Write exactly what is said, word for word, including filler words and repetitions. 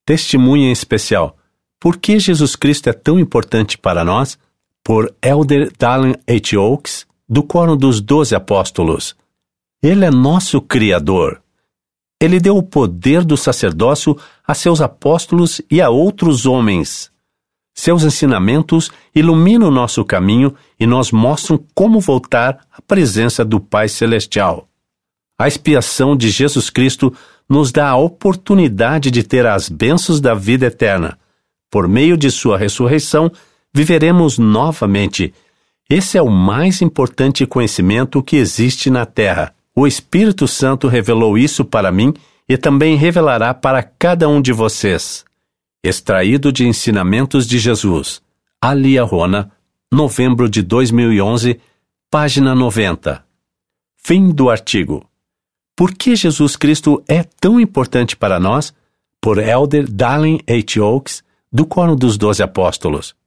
Testemunha especial. Por que Jesus Cristo é tão importante para nós? Por Elder Dallin H. Oaks, do Quórum dos Doze Apóstolos. Ele é nosso Criador. Ele deu o poder do sacerdócio a seus apóstolos e a outros homens. Seus ensinamentos iluminam nosso caminho e nos mostram como voltar à presença do Pai Celestial. A expiação de Jesus Cristo nos dá a oportunidade de ter as bênçãos da vida eterna. Por meio de sua ressurreição, viveremos novamente. Esse é o mais importante conhecimento que existe na terra. O Espírito Santo revelou isso para mim e também revelará para cada um de vocês. Extraído de Ensinamentos de Jesus. Ali Arona, novembro de dois mil e onze, página noventa. Fim do artigo. Por que Jesus Cristo é tão importante para nós? Por Elder Dallin H. Oaks, do Quórum dos Doze Apóstolos.